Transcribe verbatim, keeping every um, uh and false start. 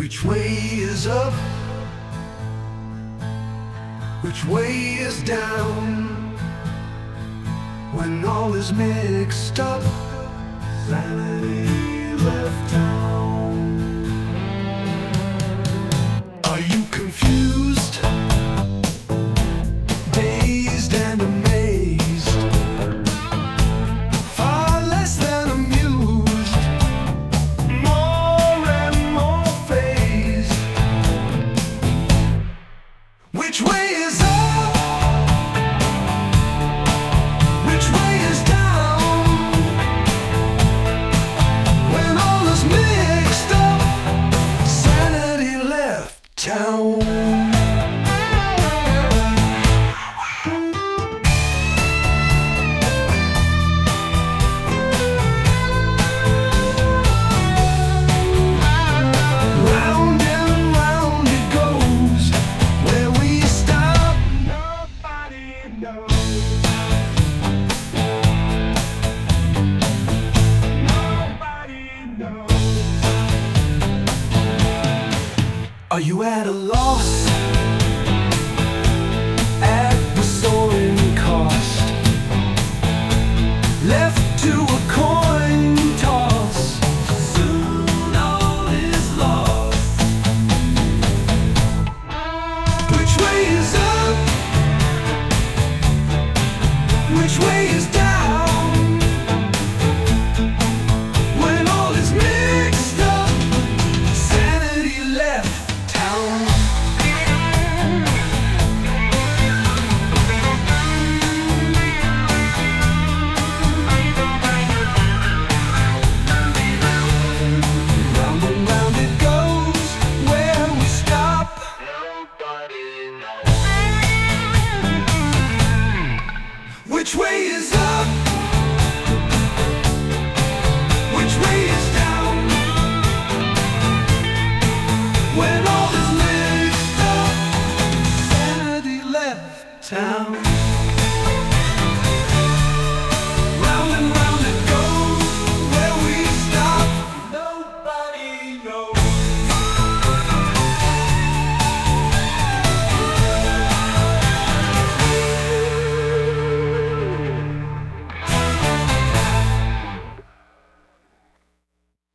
Which way is up? Which way is down? When all is mixed up, sanity left town. Are you confused, dazed and amazed, far less than amused, more and more phased? Which way is up? Which way is down? When all is mixed up, sanity left town. Round and round it goes. Where we stop, nobody knows. Are you at a loss?